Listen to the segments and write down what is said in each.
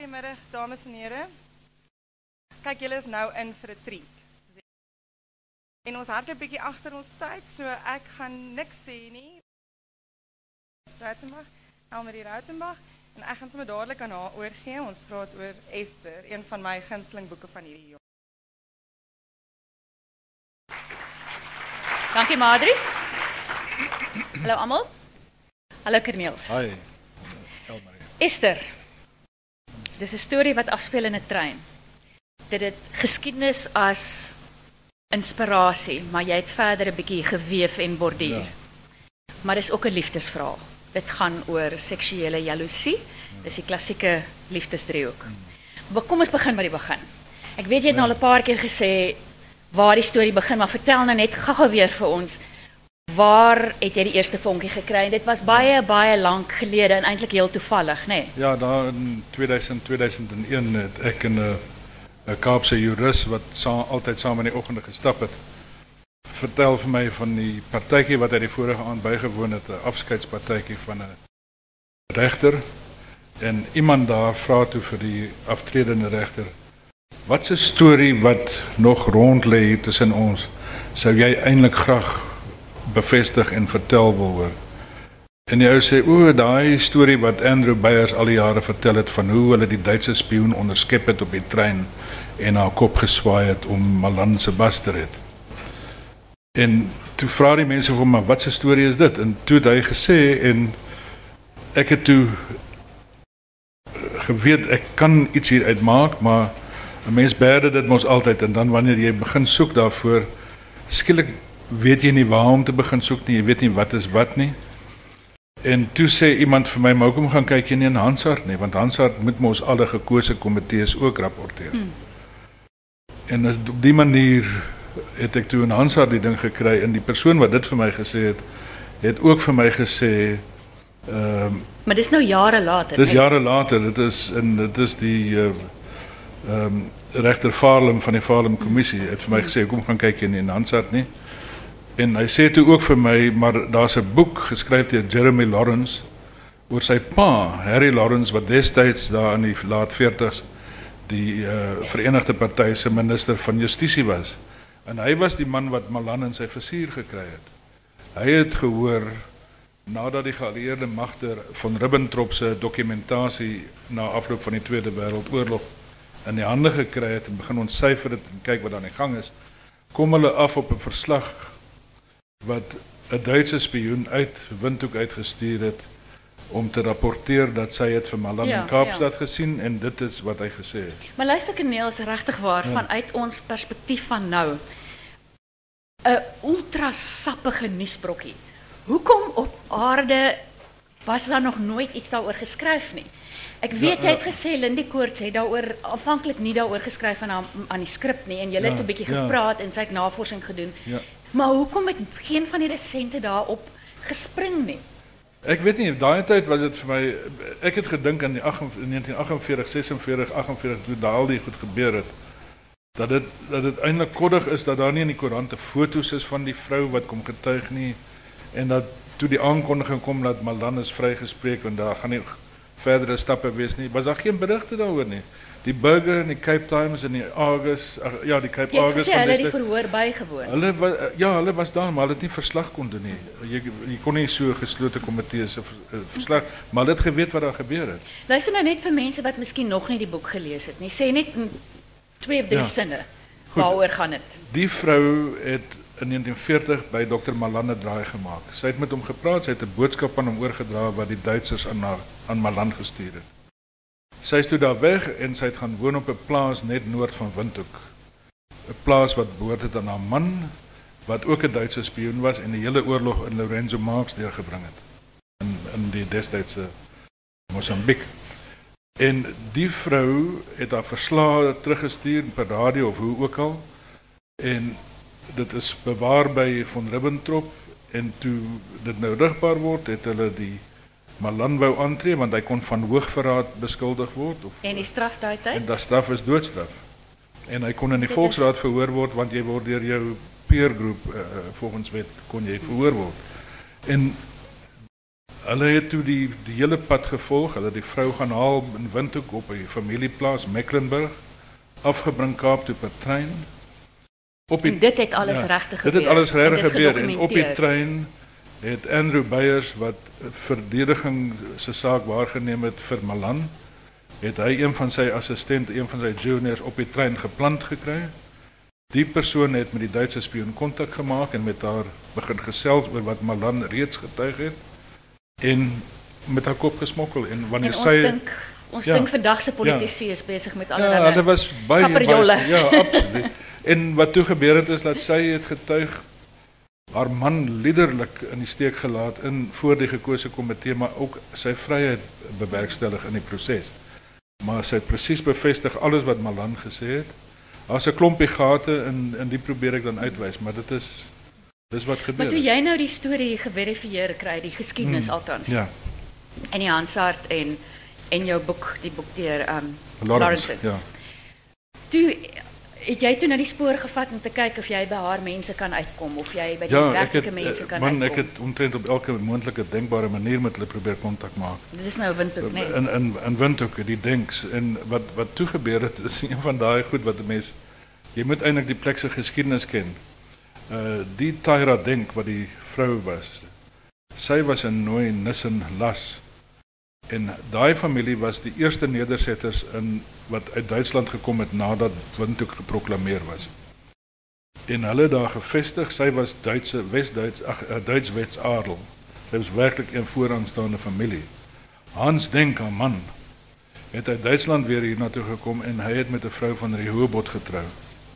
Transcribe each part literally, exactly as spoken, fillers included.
Goedemiddag, dames en heren. Kijk, jullie is nou in vir 'n treat. En ons hardloop bietjie agter ons tyd, so ek gaan niks sê nie. Rautenbach, Elmarie Rautenbach, en ek gaan sommer dadelik aan haar oorgee. Ons praat oor Esther, een van my gunsteling boeke van hierdie jaar. Dankie Madri. Hallo almal. Hallo Corneels. Hi. Elmarie. Esther. Dis 'n storie wat afspeel in 'n trein. Dit het geskiedenis as inspirasie, maar jy het verder 'n bietjie geweef en borduur. Ja. Maar dis ook 'n liefdesverhaal. Dit gaan oor seksuele jaloesie. Dis die klassieke liefdesdriehoek. Maar kom ons begin by die begin. Ek weet jy het ja. nou al 'n paar keer gesê waar die storie begin, maar vertel nou net gou-gou weer vir ons. Waar het jy die eerste vonkie gekry? Dit was baie baie lank gelede en eintlik heel toevallig, né? Nee? Ja, daar in tweeduisend, tweeduisend een het ek en 'n 'n Kaapse jurist wat sa altyd saam in die oggende gestap het, vertel vir my van die partytjie wat hy die vorige aand bygewoon het, 'n afskeidspartytjie van 'n regter. En iemand daar vra toe vir die aftredende regter: "Wat 'n storie wat nog rond lê hier tussen ons, sou jy eintlik graag bevestig en vertel wil hoor?" En die ou sê: "O, daai storie wat Andrew Beyers al die jare vertel het van hoe hulle die Duitse spioen onderskep het op die trein en haar kop geswaai het om Malan se bas te red." En toe vra die mense vir hom: "Maar wat 'n storie is dit?" En toe het hy gesê, en ek het toe geweet ek kan iets hier uitmaak, maar 'n mens berde dit mos altyd, en dan wanneer jy begin soek daarvoor, skielik weet jy nie waar om te begin soek nie, jy weet nie wat is wat nie. En toe sê iemand vir my: "Maar hoekom gaan kyk jy nie in Hansard nie, want Hansard moet mos alle gekose komitees ook rapporteer." Hmm. En as, op die manier het ek toe in Hansard die ding gekry, en die persoon wat dit vir my gesê het, het ook vir my gesê, um, maar dis nou jare later. Dis nee? jare later, dit is, en dit is die uh, um, regter Farlem van die Farlem Kommissie, het vir my gesê: "Hoekom gaan kyk jy nie in Hansard nie?" En hy sê toe ook vir my: "Maar daar's 'n boek geskryf deur Jeremy Lawrence oor sy pa, Harry Lawrence, wat destyds daar in die laat veertigs die uh, Verenigde Party se minister van Justisie was. En hy was die man wat Malan in sy visuur gekry het. Hy het gehoor, nadat die geallieerde magte van Ribbentrop se dokumentasie na afloop van die Tweede Wêreldoorlog in die hande gekry het en begin ontsyfer dit en kyk wat aan die gang is, kom hulle af op 'n verslag wat 'n Duitse spioen uit Windhoek uitgestuur het om te rapporteer dat sy het vir Malan ja, in Kaapstad ja. gesien, en dit is wat hy gesê het. Maar luister Corneels, regtig waar, ja. vanuit ons perspektief van nou, 'n ultra sappige nuusbrokkie. Hoekom op aarde was daar nog nooit iets daaroor geskryf nie? Ek weet ja, jy het gesê Lindy Koorts het daaroor afhanklik nie daaroor geskryf aan aan, aan die skrip nie, en jy ja, het 'n bietjie ja. gepraat en sy het navorsing gedoen. Ja. Maar hoekom het geen van die resente daarop gespring nie? Ek weet nie, daai tyd was dit vir my, ek het gedink in die negentien agt en veertig, ses en veertig, agt en veertig toe daal die goed gebeur het, dat dit dat dit eintlik koddig is dat daar nie in die koerante foto's is van die vrou wat kom getuig nie, en dat toe die aankondiging kom dat Malan is vrygespreek en daar gaan nie verdere stappe wees nie, was daar geen berigte daaroor nie. Die Burger en die Cape Times en die Argus, ach, ja, die Cape Argus. Jy het gesê hulle het die verhoor bygewoon. Hulle was, ja, hulle was daar, maar hulle het nie verslag kon doen nie. Jy, jy kon nie so geslote komitee se verslag, maar hulle het geweet wat daar gebeur het. Luister nou net vir mense wat miskien nog nie die boek gelees het nie. Sê net twee of drie ja. sinne. Waaroor gaan dit? Die vrou het in negentien veertig by dokter Malan 'n draai gemaak. Sy het met hom gepraat, sy het 'n boodskap aan hom oorgedra wat die Duitsers aan aan Malan gestuur het. Sy is toe daar weg en sy het gaan woon op 'n plaas net noord van Windhoek. 'n Plaas wat behoort het aan haar man, wat ook 'n Duitse spioen was en die hele oorlog in Lorenzo Marx deurgebring het. In, in die destydse Mosambiek. En die vrou het haar verslae teruggestuur per radio of hoe ook al. En dit is bewaar by von Ribbentrop, en toe dit nou rigbaar word, het hulle die Malan wou aantree, want hy kon van hoogverraad beskuldig word. Of, en die straf daai tyd? En die straf is doodstraf. En hy kon in die dit Volksraad is... verhoor word, want jy word deur jou peer groep, uh, volgens wet, kon jy verhoor word. En hulle het toe die die hele pad gevolg. Hulle het die vrou gaan haal in Windhoek op 'n familieplaas Mecklenburg, afgebring Kaap toe per trein. Op die, En dit het alles ja, regtig Dit gebeur. het alles En regtig dis gebeur en op die gedokumenteer. trein het Andrew Beyers wat verdediging se saak waargeneem het vir Malan, het hy een van sy assistente, een van sy juniors op die trein geplant gekry. Die persoon het met die Duitse spioen kontak gemaak en met haar begin gesels oor wat Malan reeds getuig het en met haar kop gesmokkel en wanneer En ons sy dink ons Ja. dink vandag se politici is besig met ja, allerlei hulle was baie, kaperjolle. baie ja, absoluut. En wat toe gebeur het is dat sy het getuig haar man liderlik in die steek gelaat in voor die gekose komitee, maar ook sy vryheid bewerkstellig in die proses. Maar sy het presies bevestig alles wat Malan gesê het. Daar's 'n klompie gate en en die probeer ek dan uitwys, maar dit is dis wat gebeur Maar toe het. jy nou die storie geverifieer kry, die geskiedenis Hmm, althans, Ja, in die Hansard en en jou boek, die boek deur um, Lawrence. Lawrence. Ja. Toe het jy toe na die spoor gevat om te kyk of jy by haar mense kan uitkom of jy by die Ja, ek werklike het mense eh, kan man, uitkom. ek het omtrent op elke moontlike denkbare manier met hulle probeer kontak maak. Dit is nou 'n windhoek, nee. In in in Windhoek, die denks en wat wat toe gebeur het is een van daai goed wat 'n mens jy moet eintlik die plek se geskiedenis ken. Uh die Tyra Denk wat die vrou was. Sy was in Nooi Nissen Las. En daai familie was die eerste nedersetters in wat uit Duitsland gekom het nadat Windhoek geproklameer was. En hulle daar gevestig, sy was Duitse Wes-Duits ag uh, Duits Wetsadel. Sy was werklik 'n vooraanstaande familie. Hans Denk, 'n man, het uit Duitsland weer hier na toe gekom en hy het met 'n vrou van Rehoboth getrou.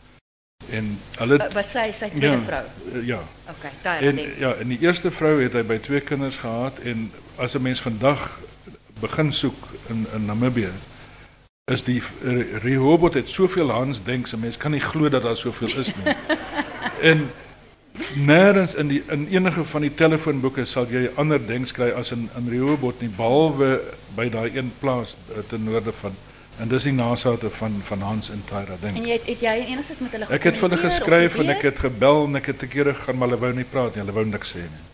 En hulle Uh, was sy sy tweede ja, vrou? uh, ja. Okay, daar En denk. ja, en die eerste vrou het hy by twee kinders gehad en as 'n mens vandag begin soek in in Namibië is die Re- Rehoboth het soveel Hans Denks, 'n mens kan nie glo dat daar soveel is nie. En nêrens in die in enige van die telefoonboeke sal jy 'n ander Denks kry as in in Rehoboth nie, behalwe by daai een plaas uh, te noorde van en dis die nasate van van Hans en Tyra Denk. En jy het, het jy enigstens met hulle Ek het vir hulle gekommunikeer of geskryf en probeer? ek het gebel en ek het 'n keer gegaan, maar hulle wou nie praat nie, hulle wou niks sê nie.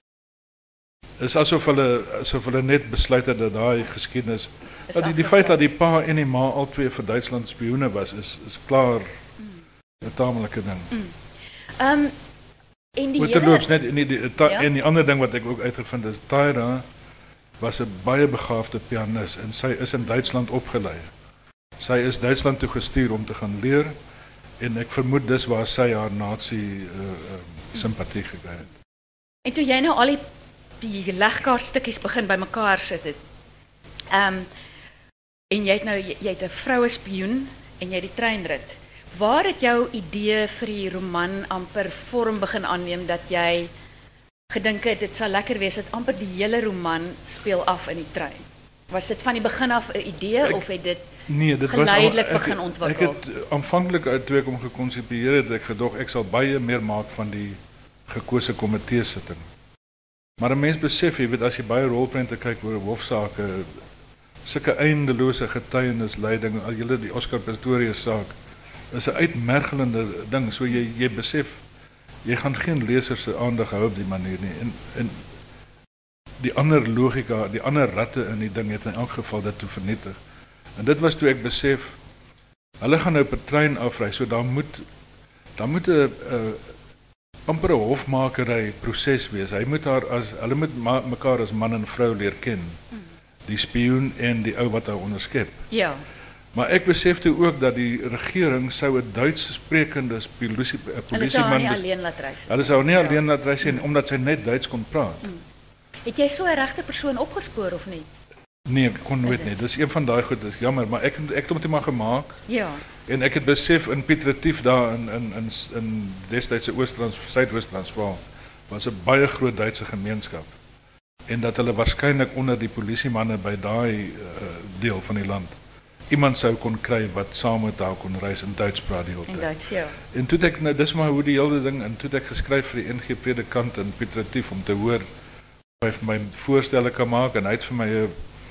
Dit is asof hulle asof hulle net besluit het dat daai geskiedenis Is dat die, die afgesluit. feit dat die pa en die ma al twee vir Duitsland spioene was is is klaar 'n tamelike ding. Ehm en die Moet hele terloops net en die, die, ta, Ja? en die ander ding wat ek ook uitgevind is Tyra was 'n baie begaafde pianis en sy is in Duitsland opgelei. Sy is Duitsland toe gestuur om te gaan leer en ek vermoed dis waar sy haar nazi uh, uh, simpatie gekry het. En toe jy nou al die die legkaartstukkies begin bymekaar sit het. Ehm um, en jy het nou jy, jy het 'n vroue spioen en jy het die treinrit. Waar het jou idee vir die roman amper vorm begin aanneem dat jy gedink het dit sal lekker wees dat amper die hele roman speel af in die trein? Was dit van die begin af 'n idee Ek- of het dit Nee, dit geleidelik was al- begin ek, ontwikkel? Ek het uh, aanvanklik uit toe ek hom gekonsepieer het, ek gedog ek sal baie meer maak van die gekose komitee sitting. Maar 'n mens besef, jy weet as jy baie rolprente kyk oor hofsaake, sulke eindelose getuienisleiding, al julle die Oscar Pistorius saak, is 'n uitmergelende ding. So jy jy besef jy gaan geen leser se aandag hou op die manier nie. En en die ander logika, die ander ratte in die ding het in elk geval dit toe vernietig. En dit was toe ek besef hulle gaan nou per trein afry, so daar moet daar moet 'n uh, amper 'n hofmakery proses wees. Hy moet haar as hulle moet ma, mekaar as man en vrou leer ken. Die spioen en die ou wat haar onderskep. Ja. Maar ek besef toe ook dat die regering sou 'n Duits sprekende polisie Hulle sou haar polisieman nie bes- alleen laat reis. Hulle sou nie Ja. alleen laat reis nie omdat sy net Duits kon praat. Het jy so 'n regte persoon opgespoor of nie? Nee, ek kon nooit Is nie. dit? Dis een van daai goed, dis jammer, maar ek ek het hom net maar gemaak. Ja. En ek het besef in Piet Retief daar in in in in destydse Oos-Trans Suidoos-Transvaal was 'n baie groot Duitse gemeenskap. En dat hulle waarskynlik onder die polisiemanne by daai uh, deel van die land iemand sou kon kry wat saam met haar kon reis en Duits praat die hele In tyd. Duits, ja. En toe het ek nou dis maar hoe die hele ding en toe het ek geskryf vir die N G predikant in Piet Retief om te hoor of hy vir my voorstelle kan maak en hy het vir my 'n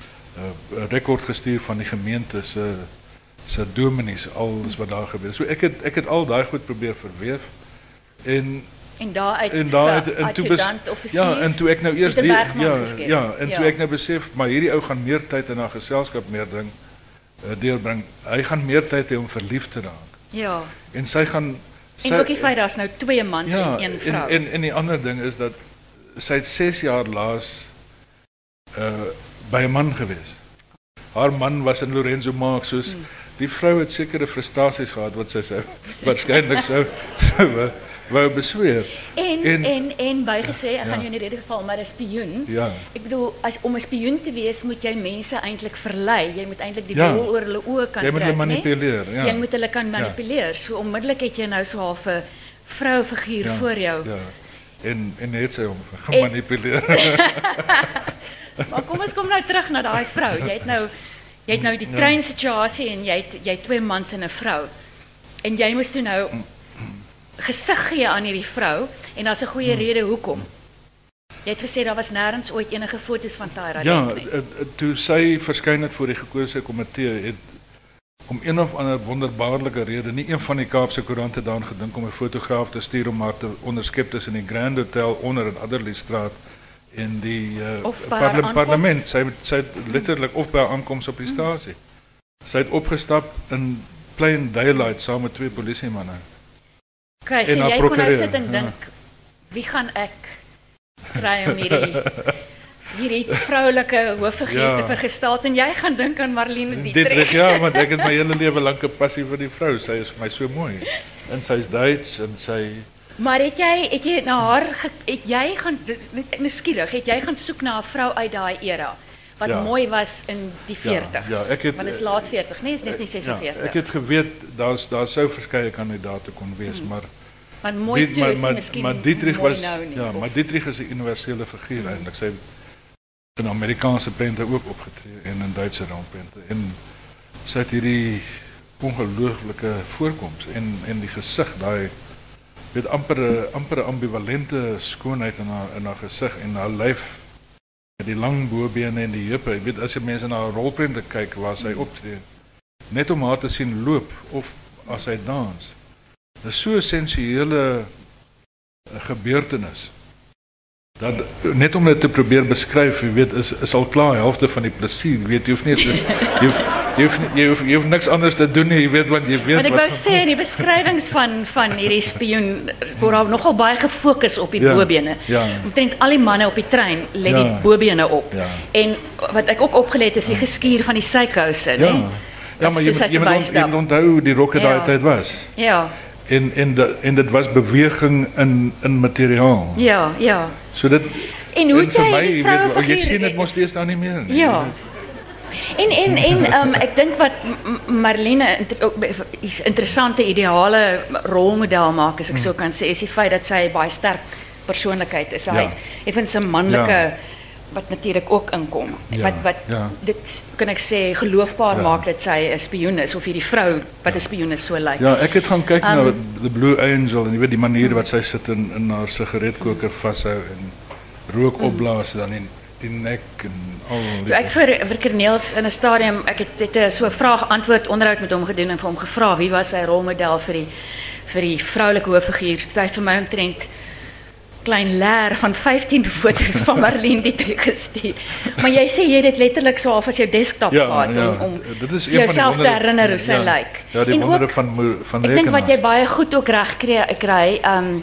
'n rekord gestuur van die gemeente se se dominees alles wat daar gebeur. So ek het ek het al daai goed probeer verweef en En daaruit En daaruit en toe bes, adjudant, offisier. ja, en toe ek nou eers Pieter die, Bergman ja, geskep. ja, en toe Ja. ek nou besef maar hierdie ou gaan meer tyd in haar geselskap meer ding uh, deurbring. Hy gaan meer tyd hê om verlief te raak. Ja. En sy gaan sy, En ook die feit daar's nou twee mans ja, en een vrou. En, en en die ander ding is dat sy het ses jaar laas uh by 'n man gewees. Haar man was in Lorenzo Marx, soos hmm. die vrou het sekere frustrasies gehad wat sy sou waarskynlik sou sou wou besweer. En en En- en, en bygesê, ek Ja. gaan jou in hierdie geval maar 'n spioen. Ja. Ek bedoel, as om 'n spioen te wees, moet jy mense eintlik verlei. Jy moet eintlik die Ja. wol oor hulle oë kan Jy moet hulle trek, né? manipuleer, ja. Jy moet hulle kan manipuleer. So onmiddellik het jy nou so half 'n vroufiguur Ja, voor jou. Ja. En en het sy hom gemanipuleer. Maar kom ons kom nou terug na daai vrou. Jy het nou jy het nou die Ja. treinsituasie en jy het jy het twee mans en 'n vrou. En jy moes toe nou gesig gee aan hierdie vrou en daar's 'n goeie rede hoekom. Jy het gesê daar was nêrens ooit enige foto's van Tyra Ja, Dent nie. uh, uh, toe sy verskyn het voor die gekose komitee het om een of ander wonderbaarlike rede nie een van die Kaapse koerante daaraan gedink om 'n fotograaf te stuur om haar te onderskep tussen die Grand Hotel onder in Adderley Straat en die uh, Of by haar parle aankoms? parlement. Sy het- sy het letterlik of by haar aankoms op die stasie. Sy het opgestap in plain daylight saam met twee polisiemanne. Okay, so en haar jy kon nou prokureur, sit en ja. dink, wie gaan ek kry om hierdie hierdie vroulike hooffiguur Ja. te vergestel en jy gaan dink aan Marlene Dietrich, Dietrich. ja, want ek het my hele lewe lank 'n passie vir die vrou. Sy is vir my so mooi. En sy's Duits en sy Maar het jy het jy na haar ge- het jy gaan net nuuskierig, het jy gaan soek na 'n vrou uit daai era wat Ja. mooi was in die Ja, veertigs. ja, ek het- Want dit is laat veertigs, nee, is net nie ja, sesenveertig. ek het geweet daar's daar sou verskeie kandidaate kon wees, maar Want mooi Die- toe maar, is nie maar, miskien maar Dietrich mooi was nou nie. ja, of- maar Dietrich is 'n universele figuur eintlik. Sy het in Amerikaanse prente ook opgetree en in Duitse raamprente en sy het hierdie ongelooflike voorkoms en en die gesig daai weet amper 'n amper 'n ambivalente skoonheid in haar in haar gesig en haar lyf met die lang bobene en die heupe. Jy weet as jy mense na haar rolprente kyk waar sy optree, net om haar te sien loop of as sy dans. Dit is so 'n sensuele uh, gebeurtenis. Dat net om dit te probeer beskryf, jy weet, is is al klaar helfte van die plesier. Jy weet, jy hoef nie so, jy hoef jy hoef nie- jy hoef, jy hoef niks anders te doen nie, jy weet want jy weet Want ek wat wou gaan sê in die beskrywings van van hierdie spioen word daar nogal baie gefokus op die Ja, bobene. ja. Omtrent al die manne op die trein let Ja. die bobene op. Ja. En wat ek ook opgelet het is die geskuur van die sykouse, Ja. né? Ja, maar jy soos moet hy jy moet ont- jy verbystap. moet onthou hoe die rokke daai Ja. tyd was. Ja. En en de, en dit was beweging in in materiaal. Ja, ja. So dit En hoe het vir jy my, die jy weet, jy vrouefiguur- sien dit mos steeds nou nie meer nie. Ja. En en en um, ek dink wat M- Marlene inter, ook be- is interessante ideale rolmodel maak as ek so kan sê is die feit dat sy baie sterk persoonlikheid is. Hy Ja. het effens 'n manlike Ja. wat natuurlik ook inkom. Ja, Wat wat ja. dit kan ek sê geloofbaar Ja. maak dat sy 'n spioen is of hierdie vrou wat 'n spioen is so lyk. Ja, ek het gaan kyk na Um, The Blue Angel en jy weet die manier wat sy sit in in haar sigaretkoker vashou en rook opblaas dan in die nek en al die So ek vir vir Corneels in 'n stadium, ek het het 'n so 'n vraag-antwoord onderhoud met hom gedoen en vir hom gevra wie was sy rolmodel vir die vir die vroulike hooffiguur. Sy het vir my omtrent klein leer van vyftien foto's van Marlene Dietrich gestuur. Maar jy sê jy het dit letterlik so half as jou desktop Ja, gehad ja, om om dit is vir een van die jouself te wondere- herinner hoe sy ja, lyk. Ja, die En wondere ook- van mo- van Ek dink wat jy rekenaars. baie goed ook reg kry, kry um,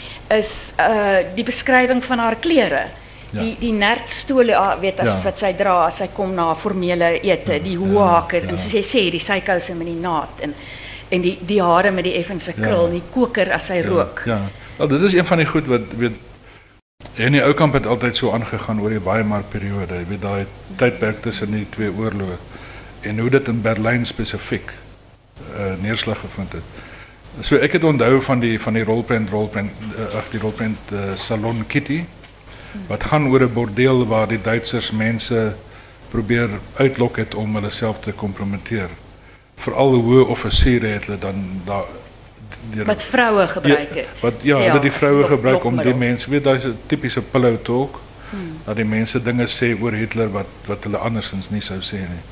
is uh, die beskrywing van haar klere. Ja. Die die nertstole, ah, weet as Ja. wat sy dra as sy kom na formele ete, die hoehakke ja. en soos jy sê die sykouse met die naad en en die die hare met die effense krul, en die koker as sy rook. Ja. Wel, dit is een van die goed wat weet Henny Oukamp het altyd so aangegaan oor die Weimar periode. Jy weet daai tydperk tussen die twee oorloë en hoe dit in Berlyn spesifiek uh, neerslag gevind het. So ek het onthou van die van die rolprent rolprent uh, ag die rolprent uh, Salon Kitty wat gaan oor 'n bordeel waar die Duitsers mense probeer uitlok het om hulle self te kompromiteer. Veral hoë offisiere het hulle dan daar deur- Wat vroue gebruik ja, het. wat ja, ja, dat die as vroue lok- gebruik om die lokmiddel. mense, weet daai is 'n tipiese pillow talk. Hmm. Dat die mense dinge sê oor Hitler wat wat hulle andersins nie sou sê nie.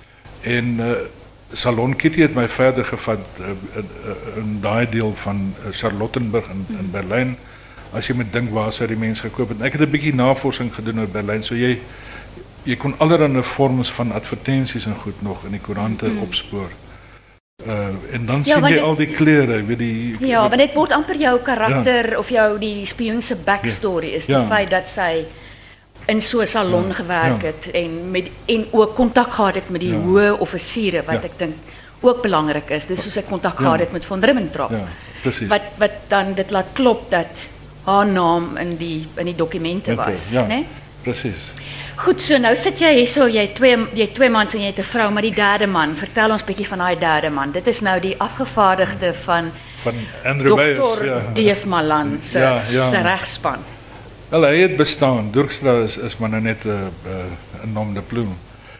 En uh, Salon Kitty het my verder gevat uh, in, uh, in daai deel van uh, Charlottenburg in, in Berlyn as jy moet dink waar sou die mens gekoop het. Ek het 'n bietjie navorsing gedoen oor Berlyn, so jy jy kon allerlei vorms van advertensies en goed nog in die koerante mm. opspoor. Uh, en dan ja, sien jy al die klere, weet die ja, want dit word amper jou karakter ja. of jou die spioen se backstory is die ja. feit dat sy in so 'n salon ja. gewerk het ja. en met en ook kontak gehad het met die ja. hoë offisiere wat ja. ek dink ook belangrik is. Dis soos hy kontak ja. gehad het met von Ribbentrop. Ja, presies. Wat wat dan dit laat klop dat haar naam in die in die dokumente was, ja, né? Presies. Goed, so nou sit jy hierso, jy het twee jy het twee mans en jy het 'n vrou, maar die derde man, vertel ons bietjie van daai derde man. Dit is nou die afgevaardigde van van Andrew Beyers, dokter ja. Deef Malan se ja, ja. se regspan. Wel, hy het bestaan. Dirkstra is is maar nou net 'n uh, 'n uh, nom de plume.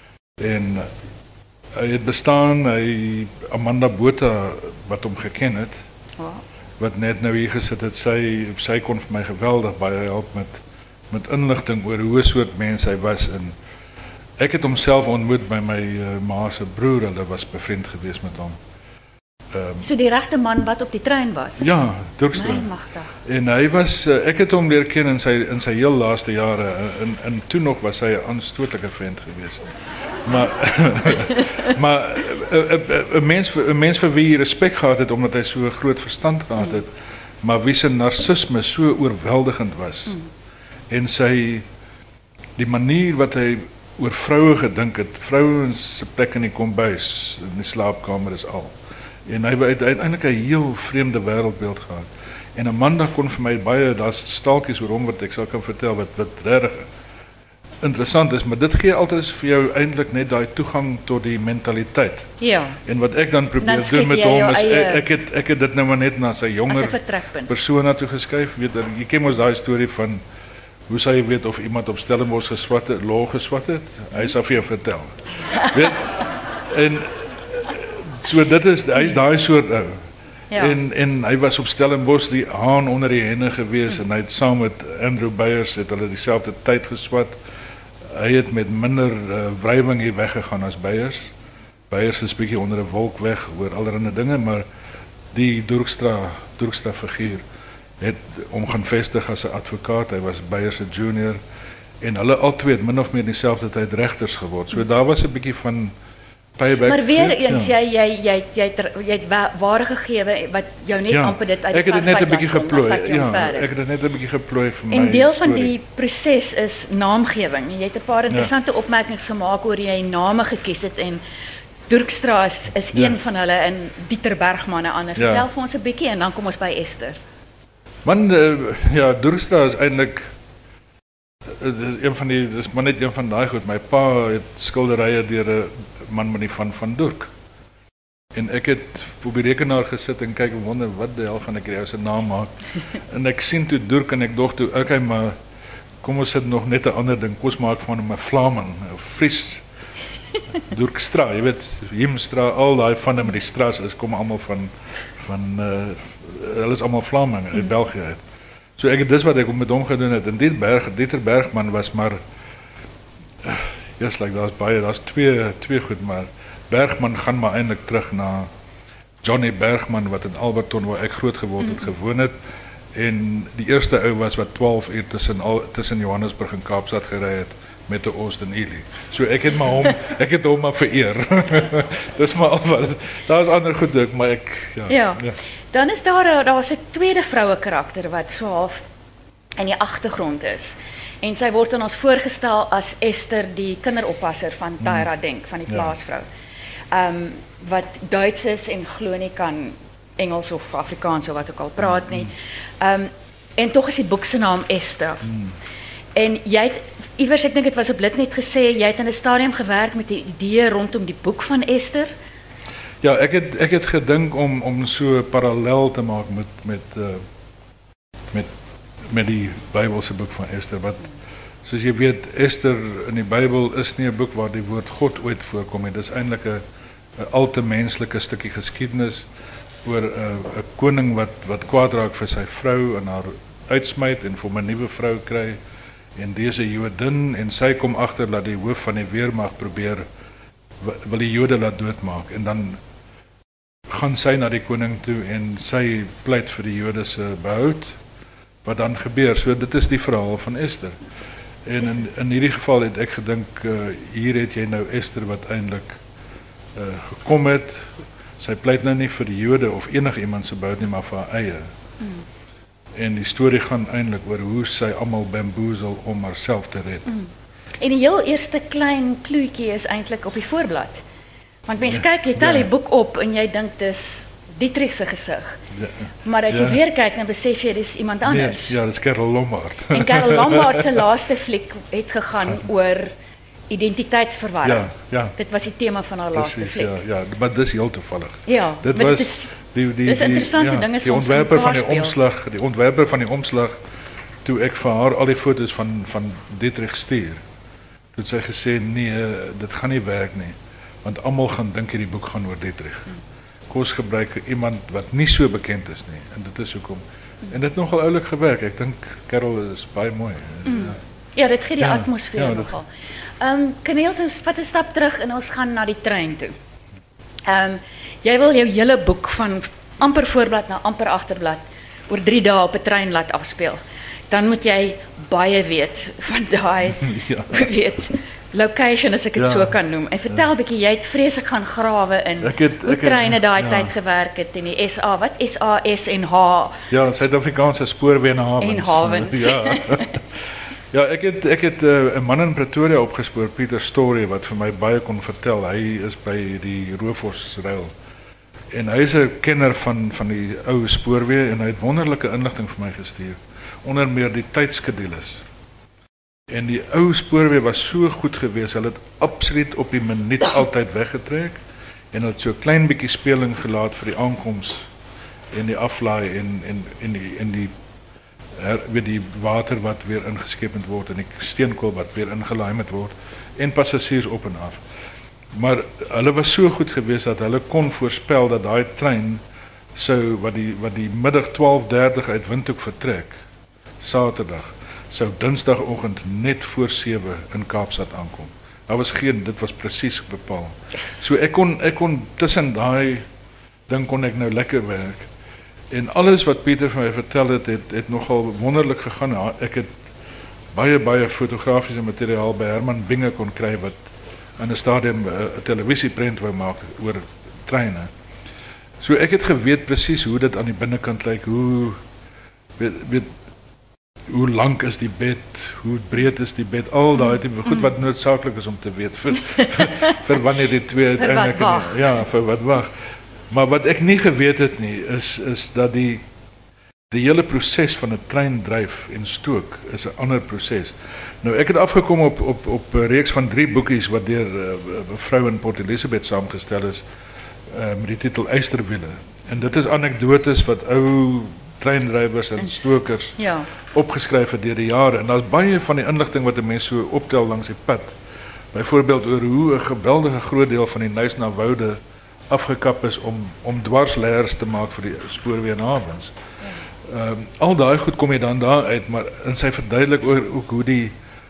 En uh, hy het bestaan, hy Amanda Botha wat hom geken het. Wow. Wat net nou hier gesit het, sy sy kon vir my geweldig baie help met met inligting oor hoe 'n soort mens hy was en ek het homself ontmoet by my uh, ma se broer, hulle was bevriend geweest met hom. Um, so die regte man wat op die trein was. Ja, Dirkstra. En hy was uh, ek het hom leer ken in sy in sy heel laaste jare en en toe nog was hy 'n aanstootlike vent geweest. Maar maar 'n mens 'n mens vir wie jy respek gehad het omdat hy so 'n groot verstand gehad het, mm. maar wie se narcisme so oorweldigend was. Mm. En sy die manier wat hy oor vroue gedink het, vrouens se plek in die kombuis, in die slaapkamer is al. En hy het uiteindelik 'n heel vreemde wêreldbeeld gehad. En Amanda kon vir my baie, daar's staaltjies oor hom wat ek sal kan vertel wat wat regtig interessant is, maar dit gee altyd vir jou eintlik net daai toegang tot die mentaliteit. Ja. En wat ek dan probeer dan doen met hom is ek, ek het ek het dit nou maar net na sy jonger persone toe geskuif, weet jy ken mos daai storie van hoe sou jy weet of iemand op Stellenbosch geswat het, law geswat het? Hy sal vir jou vertel. Weet? En so dit is hy's daai soort ou. Ja. En en hy was op Stellenbosch die haan onder die henne gewees hm. en hy het saam met Andrew Beyers het hulle dieselfde tyd geswat. Hy het met minder uh, wrywing hier weggegaan as Beyers. Beyers is bietjie onder 'n wolk weg oor allerlei dinge, maar die Dirkstra Dirkstra figuur het hom gaan vestig as 'n advokaat. Hy was Beyers se junior en hulle albei het min of meer dieselfde tyd regters geword. So daar was 'n bietjie van payback. Maar weer eens ja. jy jy jy jy jy het ware gegee wat jou net ja, amper dit uit ek het dit net 'n bietjie geplooi. Ja, ek het dit net 'n bietjie geplooi vir my. En deel van story. Die proses is naamgewing. Jy het 'n paar interessante ja. opmerkings gemaak oor jy name gekies het en Dirkstra is, is ja. een van hulle en Dieter Bergman 'n ander. Ja. Vertel vir ons 'n bietjie en dan kom ons by Esther. Man uh, ja, Dirkstra is eintlik uh, een van die dis maar net een van daai goed. My pa het skilderye deur 'n man met die van van Dirk. En ek het op die rekenaar gesit en kyk en wonder wat die hel gaan ek hier se naam maak. En ek sien toe Dirk en ek dog toe okay, maar kom ons sit nog net 'n ander ding. Kom ons maak van hom 'n Vlaming of Fries. Dirkstra, jy weet, Himstra, al daai van met die stra's is kom almal van van uh, hulle is almal Vlaming uit België uit. So ek het dis wat ek met hom gedoen het. En Dieter Berg, Dieter Bergman was maar uh, yes, like daar's baie, daar's twee twee goed, maar Bergman gaan maar eintlik terug na Johnny Bergman wat in Alberton waar ek groot geword het gewoon het en die eerste ou was wat twaalf uur tussen al tussen Johannesburg en Kaapstad gery het met 'n Austin Ely. So ek het maar hom ek het hom maar vereer. Dis maar al wat daar's ander goed ook, maar ek ja, ja. ja. Dan is daar daar's 'n tweede vroue karakter wat so half in die agtergrond is. En sy word aan ons voorgestel as Esther, die kinderoppasser van Tyra Denk, van die plaasvrou. Um, wat Duits is en glo nie kan Engels of Afrikaans of wat ook al praat nie. Um, en toch is die boek se naam Esther. En jy het iewers, ek dink dit was op Litnet gesê, jy het in 'n stadium gewerk met die idee rondom die boek van Esther. Ja, ek het ek het gedink om om so parallel te maak met met uh, met met die Bybelse boek van Esther wat soos jy weet Esther in die Bybel is nie 'n boek waar die woord God ooit voorkom nie. Dis eintlik 'n 'n altemenslike stukkie geskiedenis oor 'n 'n koning wat wat kwaad raak vir sy vrou en haar uitsmyt en vir 'n nuwe vrou kry en dese Jodin en sy kom agter dat die hoof van die weermag probeer wil die Jode laat doodmaak en dan gaan sy na die koning toe en sy pleit vir die Jode se behoud wat dan gebeur. So dit is die verhaal van Esther. En in in hierdie geval het ek gedink uh, hier het jy nou Esther wat eintlik uh, gekom het. Sy pleit nou nie vir die Jode of enige iemand se bout nie, maar vir haar eie. Mm. En die storie gaan eintlik oor hoe sy almal bamboezel om haarself te red. Mm. En die heel eerste klein kloetjie is eintlik op die voorblad. Want mens ja, kyk, jy tel die ja. boek op en jy dink dis Dietrich se gesig. Ja. Maar as jy ja. weer kyk, dan besef jy dis iemand anders. Nee, ja, dis Karel Lombard. En Karel Lombard se laaste fliek het gegaan ja. oor identiteitsverwarring. Ja, ja. Dit was die tema van haar laaste Precies, fliek. Ja, ja, maar dis heel toevallig. Ja, dit maar was dit is die die dis interessante die, dinge ja, die soms ontwerper van die speel. omslag, die ontwerper van die omslag toe ek vir haar al die foto's van van Dietrich stuur. Toe het sy gesê nee, dit gaan nie werk nie, want almal gaan dink hierdie boek gaan oor Dietrich. Hmm. Koos gebruik iemand wat nie so bekend is nie en dit is hoekom. En dit het nogal oulik gewerk. Ek dink Karel is baie mooi. Mm. Ja, dit gee die ja, atmosfeer ja, nogal. Ehm um, Corneels, ons vat 'n stap terug en ons gaan na die trein toe. Ehm um, jy wil jou hele boek van amper voorblad na amper agterblad oor drie dae op 'n trein laat afspeel. Dan moet jy baie weet van daai ja. weet location as ek dit ja. so kan noem. En vertel 'n ja. bietjie, jy het vreeslik gaan grawe in ek het, hoe ek treine daai ja. tyd gewerk het en die S A, wat S A S en H. Ja, Suid-Afrikaanse spoorweë en hawens. En hawens. Ja. Ja, ek het ek het 'n uh, man in Pretoria opgespoor, Pieter Story, wat vir my baie kon vertel. Hy is by die Rooivosrail. En hy is 'n kenner van van die ou spoorweë en hy het wonderlike inligting vir my gestuur. Onder meer die tydskedules. En die ou spoorweë was so goed geweest, hulle het absoluut op die minuut altyd weggetrek en hulle het so 'n klein bietjie speling gelaat vir die aankoms en die aflaai en en en die en die her, weet die water wat weer ingeskep moet word en die steenkool wat weer ingelaai moet word en passasiers op en af. Maar hulle was so goed geweest dat hulle kon voorspel dat daai trein sou wat die wat die middag twaalf dertig uit Windhoek vertrek Saterdag sou Dinsdagoggend net voor sewe in Kaapstad aankom. Daar was geen, dit was presies bepaal. So ek kon ek kon tussen daai ding kon ek nou lekker werk. En alles wat Pieter vir my vertel het, het, het nogal wonderlik gegaan. Ek het baie, baie fotografiese materiaal by Herman Binge kon kry, wat aan 'n stadium 'n televisieprent wou maak oor treine. So ek het geweet presies hoe dit aan die binnekant lyk, hoe, weet, weet, hoe lank is die bed, hoe breed is die bed, al daai tipe goed wat noodsaaklik is om te weet, vir, vir, vir wanneer die twee uiteindelik... Ja, vir wat wag. Maar wat ek nie geweet het nie, is, is dat die, die hele proces van 'n trein dryf en stook is 'n ander proces. Nou ek het afgekom op, op, op 'n reeks van drie boekies wat deur uh, mevrou in Port Elizabeth saamgestel is, uh, met die titel Eysterwiele. En dit is anekdotes wat ou treindrywers en stokers ja. opgeskryf het deur die jare. En daar's baie van die inligting wat 'n mens so optel langs die pad. Byvoorbeeld oor hoe 'n geweldige groot deel van die Nyasnawoude afgekap is om om dwarsleers te maak vir die spoorweë en hawens. Ehm um, al daai goed kom jy dan daar uit, maar in sy verduidelik oor ook hoe die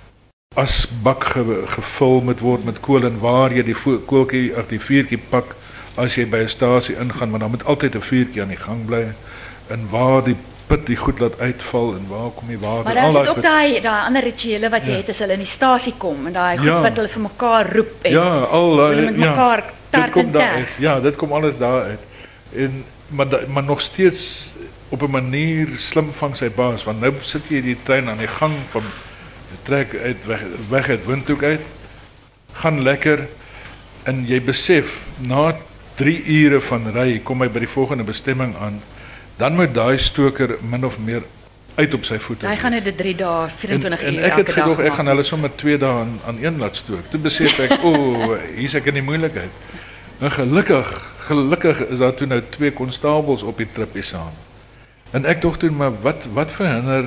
asbak ge, gevul moet word met kool en waar jy die koeltjie of die vuurtjie pak as jy by 'n stasie ingaan, want dan moet altyd 'n vuurtjie aan die gang bly en waar die put die goed laat uitval en waar kom die water. Maar dan is dit ook daai daai ander rituele wat jy ja. het as hulle in die stasie kom en daai goed ja. wat hulle vir mekaar roep en ja, al daai met mekaar ja, tart dit kom en daar ter. uit. Ja, dit kom alles daar uit. En maar da, maar nog steeds op 'n manier slim van sy baas, want nou sit jy die trein aan die gang van die trek uit weg, weg uit Windhoek uit. Gaan lekker en jy besef na drie ure van ry kom hy by die volgende bestemming aan. Dan moet daai stoker min of meer uit op sy voete. Hy gaan net die drie dae, vyf-en-twintig en, uur en ek het elke gedog dag ek gaan hulle sommer twee dae aan, aan een laat stook. Toe besef ek, o, oh, hier's ek in die moeilikheid. Nou gelukkig, gelukkig is daar toe nou twee konstabels op die tripie saam. En ek dog toe, maar wat wat verhinder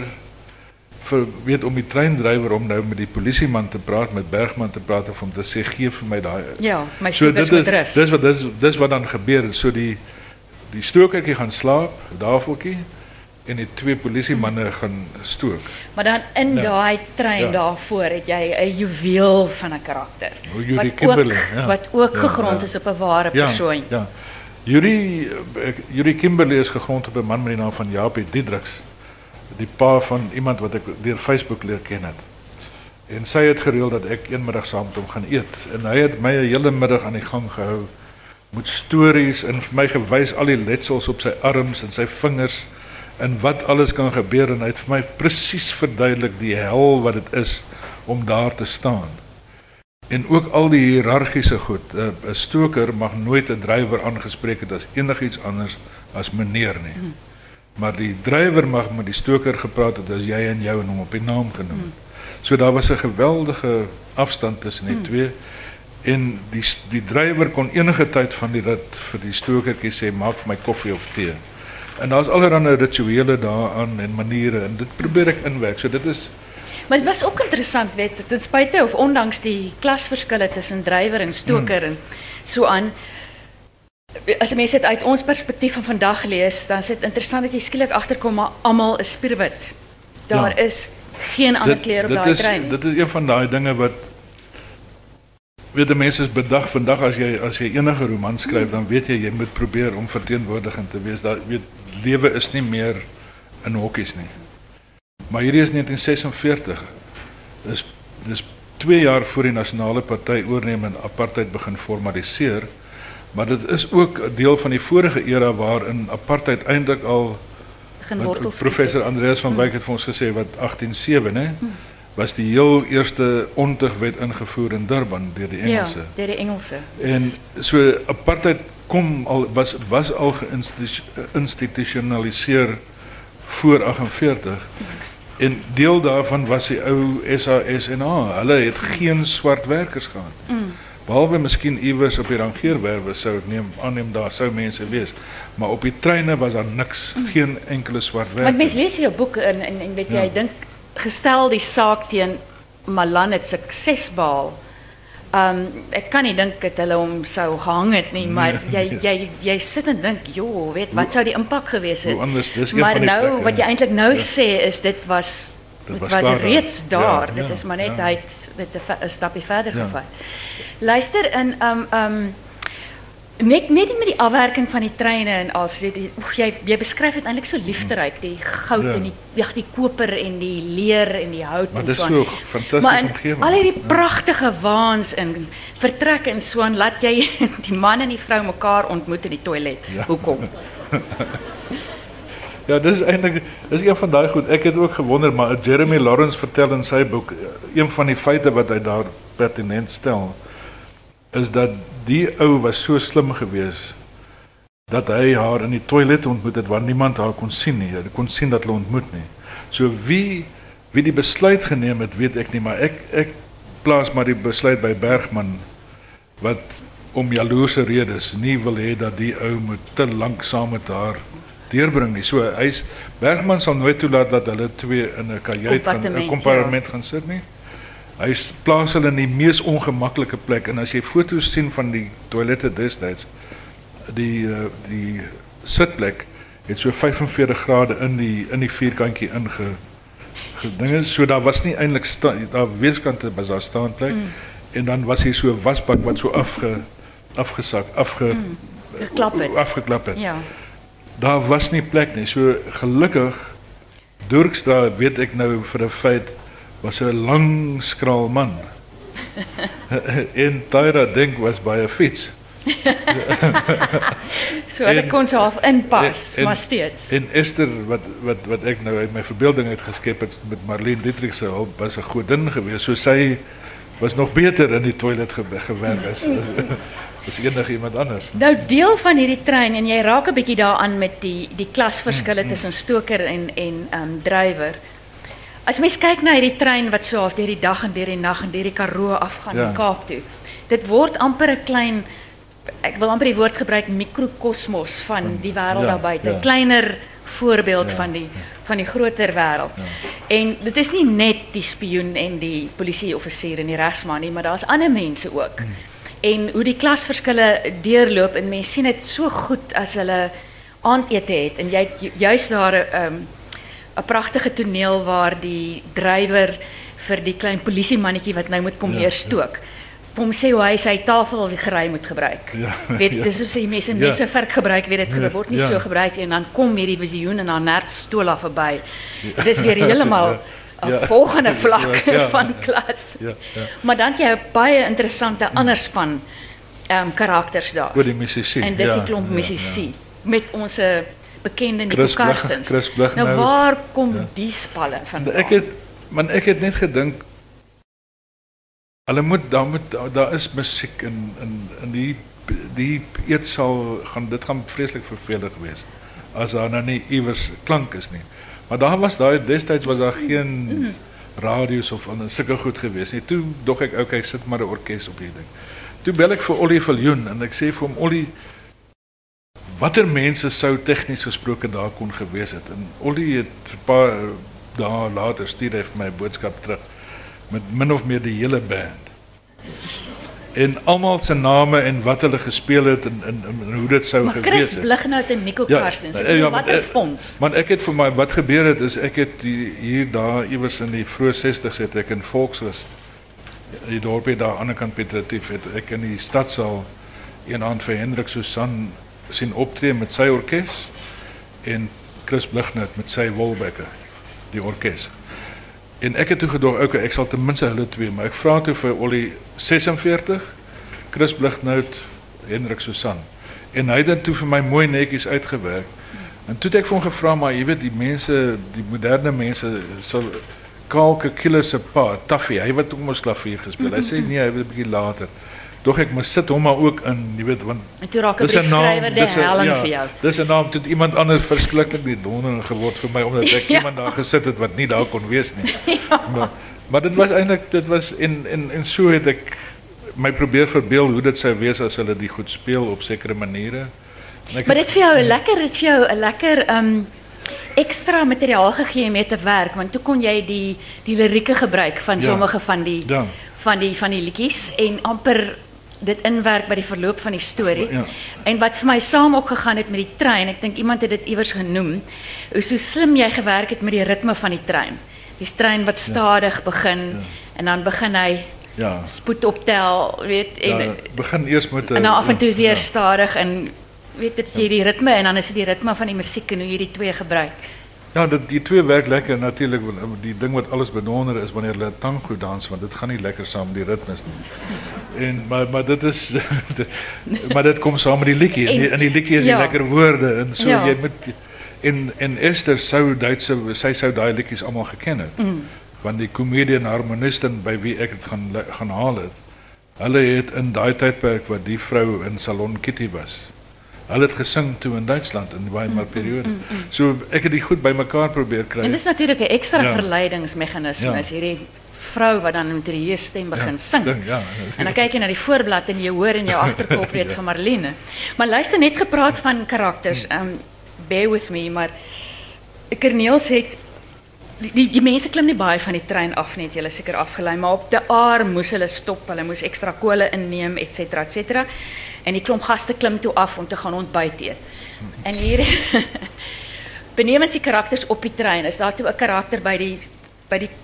vir weet om die treindrywer om nou met die polisieman te praat, met Bergman te praat of om te sê gee vir my daai. Ja, my so, stokers moet rus. Dis wat dis dis wat dan gebeur. So die die stokertjie gaan slaap, dafeltjie en die twee polisiemanne hmm. gaan stook. Maar dan in ja. daai trein ja. daarvoor het jy 'n juweel van 'n karakter. Yuri Kimberley, ja. wat ook ja, gegrond ja. is op 'n ware ja, persoon. Ja. Yuri Yuri Kimberley is gegrond op 'n man met die naam van Japie Diedriks die pa van iemand wat ek deur Facebook leer ken het. En sy het gereël dat ek eenmiddag saam met hom gaan eet. En hy het my 'n hele middag aan die gang gehou met stories en vir my gewys al die letsels op sy arms en sy vingers en wat alles kan gebeur en hy het vir my presies verduidelik die hel wat dit is om daar te staan. En ook al die hiërargiese goed. 'n Stoker mag nooit 'n drywer aangespreek het as enigiets anders as meneer nie. Hmm. Maar die drywer mag met die stoker gepraat het as jy en jou en hom op die naam genoem. Hmm. So daar was 'n geweldige afstand tussen die hmm. twee. En die die drywer kon enige tyd van die rit vir die stokertjie sê maak vir my koffie of tee. En daar's allerlei rituele daaraan en maniere en dit probeer ek inwerk. So dit is Maar het was ook interessant, weet, ten spyte of ondanks die klasverskille tussen drywer en stoker hmm. en so aan. As jy mense dit uit ons perspektief van vandag lees, dan is dit interessant dat jy skielik agterkom maar almal is spierwit. Daar ja. is geen ander kleur op daai trein nie. Dit is een van daai dinge wat weet die mense is bedag vandag as jy as jy enige roman skryf, dan weet jy jy moet probeer om verteenwoordigend te wees. Daar weet lewe is nie meer in hokkies nie. Maar hierdie is negentien sesenveertig. Dis dis twee jaar voor die Nasionale Party oorneem en apartheid begin formaliseer. Maar dit is ook 'n deel van die vorige era waarin apartheid eintlik al professor Andreas van Wyk het vir ons gesê wat agtien oh sewe, né? Was die heel eerste ontuigwet ingevoer in Durban deur die Engelse. Ja, deur die Engelse. En so apartheid kom al was was al geïnstitusionaliseer voor aggenveertig. En deel daarvan was die ou S A S en A. Hulle het geen swart werkers gehad. Mm. Behalwe miskien iewers op die rangeerwerwe sou ek neem aanneem daar sou mense wees, maar op die treine was daar niks, mm. geen enkele swart werker. Maar mense lees jou boek en en, en weet jy, ja. dink gestel die saak teen Malan het sukses behaal. Um ek kan nie dink dat hulle hom sou gehang het nie, maar jy jy jy sit en dink, joh, weet wat sou die impak gewees het? Anders, dis een maar van die nou plekke, wat jy eintlik nou ja. sê is dit was dit was, was reeds daar. daar. Ja, dit ja, is maar net ja. hy het dit 'n stapie verder ja. gevat. Luister in um um net net met die afwerking van die treine en als jy jy jy beskryf dit eintlik so liefderyk, die goud ja. en die ja, die koper en die leer en die hout maar en so aan. Maar dis so fantasties maar in omgewing. Al hierdie pragtige waans en vertrekke en so aan, laat jy die man en die vrou mekaar ontmoet in die toilet. Ja. Hoekom? Ja, dis eintlik dis een van daai goed. Ek het ook gewonder, maar Jeremy Lawrence vertel in sy boek een van die feite wat hy daar pertinent stel is dat die ou was so slim geweest dat hy haar in die toilet ontmoet het waar niemand haar kon sien nie. Hy kon sien dat hulle ontmoet nie. So wie wie die besluit geneem het, weet ek nie, maar ek ek plaas maar die besluit by Bergman wat om jaloerse redes nie wil hê dat die ou moet te lank saam met haar deurbring nie. So hy's Bergman sal nooit toelaat dat hulle twee in 'n kajuit gaan 'n kompartement ja. gaan sit nie. Hy plaas hulle in die mees ongemaklike plek en as jy foto's sien van die toilette destyds, die uh, die sitplek het so vyfenveertig grade in die in die vierkantjie inge dinge, so daar was nie eintlik daar weerskante was daar staanplek mm. en dan was hier so 'n wasbak wat so afge afgesak, afge mm. geklap het. afgeklap het. Ja. Daar was nie plek nie. So gelukkig Dorkstra weet ek nou vir 'n feit was 'n lang skraal man. En Tyra dink was by 'n fiets. So hulle kon se half inpas, en, maar steeds. En Esther wat wat wat ek nou uit my verbeelding uit geskep het met Marlene Dietrich se hulp was 'n godin geweest. So sy was nog beter in die toilet ge gewerk as as enige iemand anders. Nou deel van hierdie trein en jy raak 'n bietjie daaraan met die die klasverskille mm, tussen stoker en en um drywer. As mens kyk na hierdie trein wat so half deur die dag en deur die nag en deur die Karoo afgaan ja. in Kaap toe. Dit word amper 'n klein ek wil amper die woord gebruik mikrokosmos van die wêreld ja, daar buite. 'n ja. Kleiner voorbeeld ja, van die van die groter wêreld. Ja. En dit is nie net die spioen en die polisieoffisier en die regsman nie, maar daar's ander mense ook. Hmm. En hoe die klasverskille deurloop en mense sien dit so goed as hulle aandete het en jy juist daar 'n um, 'n pragtige toneel waar die drywer vir die klein polisiemannetjie wat nou moet kom ja, neerstook. vir hom sê hoe hy sy tafelgerei moet gebruik. Ja, Weet, ja. dis soos jy mense Ja. messevark gebruik, weet dit Ja, word nie ja. so gebruik nie, en dan kom hierdie visioen en dan nerd stola verby. Dit is weer heeltemal 'n Ja. volgende vlak Ja, ja. van klas. Ja, ja. Maar dan het jy 'n baie interessante ander span ehm karakters daar. Oor die musici. En dis die ja, klomp ja, musici met ons eh, bekende Nico Chris Blig- Karstens. Chris Blig Nou nou- waar kom die spalle vandaan? Ek het man ek het net gedink hulle moet daar moet daar, daar is musiek in in in die die eetsaal gaan dit gaan vreeslik vervelig wees as daar nou nie iewers klank is nie. Maar daar was daai destyds was daar geen radio's of ander sulke goed gewees nie. Toe dog ek okay, sit maar 'n orkes op hierdie ding. Toe bel ek vir Ollie Viljoen en ek sê vir hom Ollie, watter mense sou tegnies gesproke daar kon gewees het? En Ollie het 'n paar dae later stuur hy vir my 'n boodskap terug met min of meer die hele band. En almal se name en wat hulle gespeel het en, en, en hoe dit sou Maar gewees Chris het. Blignout en Nico Ja, Karstens, ja, ek bedoel, ja, maar, watter eh, fonds? Man ek het vir my wat gebeur het is ek het die, hier daar iewers in die vroeë sestig's het ek in Volksrus die dorpie daar aan die ander kant Pietretief het ek in die stadsaal een aand vir Hendrik Susan sien optree met sy orkes en Chris Blignout met sy Wolbekke die orkes. En ek het toe gedog okay, ek sal ten minste hulle twee, maar ek vra toe vir Ollie sesenveertig, Chris Blignout, Hendrik Susan. En hy het dit toe vir my mooi netjies uitgewerk. En toe het ek vir hom gevra, maar jy weet die mense, die moderne mense sal Kaalke Killer se pa, Taffy, hy wat ook mos klavier gespeel. Hy sê nee, hy het 'n bietjie later. Dog ek moet sit hom maar ook in, jy weet, want En toe raak 'n dis 'n naam, briefskrywer die dis 'n- helling ja, vir jou. Dis 'n naam tot iemand anders verskriklik nie donder geword vir my omdat ek Ja. iemand daar gesit het wat nie daar kon wees nie. maar, maar dit was eintlik dit was en en en so het ek my probeer verbeel hoe dit sou wees as hulle die goed speel op sekere maniere. En ek Maar het- dit vir jou 'n lekker, dit vir jou 'n lekker um ekstra materiaal gegee om mee te werk, want toe kon jy die die lirieke gebruik van Ja. sommige van die Ja. van die van die liedjies en amper dit inwerk by die verloop van die storie. Ja. En wat vir my saam ook gegaan het met die trein, ek dink iemand het dit iewers genoem, hoe so slim jy gewerk het met die ritme van die trein. Die trein wat stadig begin en dan begin hy ja. spoed optel, weet en Ja, begin eers met 'n en dan af en toe weer ja. stadig en weet dit jy die ritme en dan is dit die ritme van die musiek en hoe jy die twee gebruik. Ja, dit die twee werk lekker natuurlik. Die ding wat alles bedonder is wanneer hulle tango dans, want dit gaan nie lekker saam met die ritmes nie. En maar maar dit is maar dit kom saam met die liedjie. En die, in die liedjie is die Ja. lekker woorde en so Ja. jy moet en en Esther sou Duitse sy sou daai liedjies almal geken het. Mm. Want die komedie en harmonisten by wie ek dit gaan le- gaan haal het. Hulle het in daai tydperk wat die vrou in Salon Kitty was. Hulle het gesing toe in Duitsland in die Weimar periode. Mm, mm, mm. So ek het die goed bymekaar probeer kry. En dis natuurlik 'n ekstra Ja. verleidingsmeganisme, Ja. is hierdie vrou wat dan met die stem begin Ja, sing. ding, ja. En dan kyk jy na die voorblad en jy hoor in jou agterkop weet van Marlene. Maar luister, net gepraat van karakters. Um bear with me, maar Corneels het die, die die mense klim nie baie van die trein af net, julle seker afgelei, maar op die aar moes hulle stop, hulle moes ekstra kole inneem, et cetera et cetera. En die klomp gaste klim toe af om te gaan ontbyt eet. En hier is benewens die karakters op die trein, is daar toe 'n karakter by die by die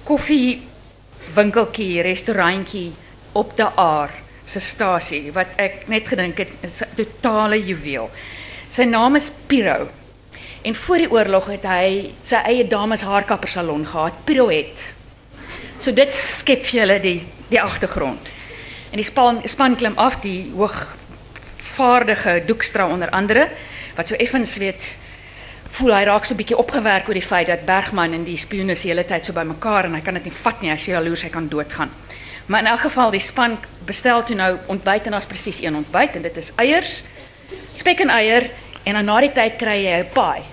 koffiewinkeltjie, restaurantjie op die aar se stasie wat ek net gedink het is 'n totale juweel. Sy naam is Piro. En voor die oorlog het hy sy eie dames haarkappersalon gehad, Pirouette. So dit skep vir julle die die agtergrond. En die span span klim af, die hoogvaardige Doekstra onder andere, wat so effens weet voel hy raak so 'n bietjie opgewerk oor die feit dat Bergman en die spioene se hele tyd so bymekaar en hy kan dit nie vat nie, hy sê jaloers hy kan doodgaan. Maar in elk geval die span bestel toe nou ontbyt en daar's presies een ontbyt en dit is eiers, spek en eier en dan na die tyd kry jy 'n paai.